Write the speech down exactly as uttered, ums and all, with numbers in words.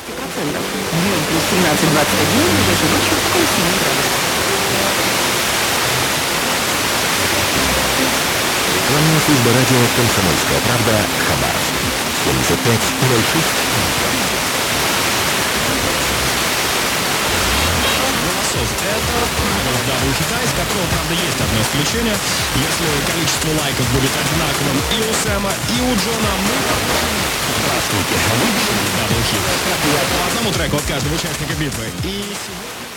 двадцати процентов. Днем плюс семнадцать двадцать один, ближайшей ночью около семи градусов. Рекламная служба радио «Комсомольская правда», Хабаровск. семьдесят пять ноль шесть. Это правило дабл ю хита, из которого, правда, есть одно исключение. Если количество лайков будет одинаковым и у Сэма, и у Джона, мы Здравствуйте, вы дабл ю хит. По одному треку от каждого участника битвы. И сегодня...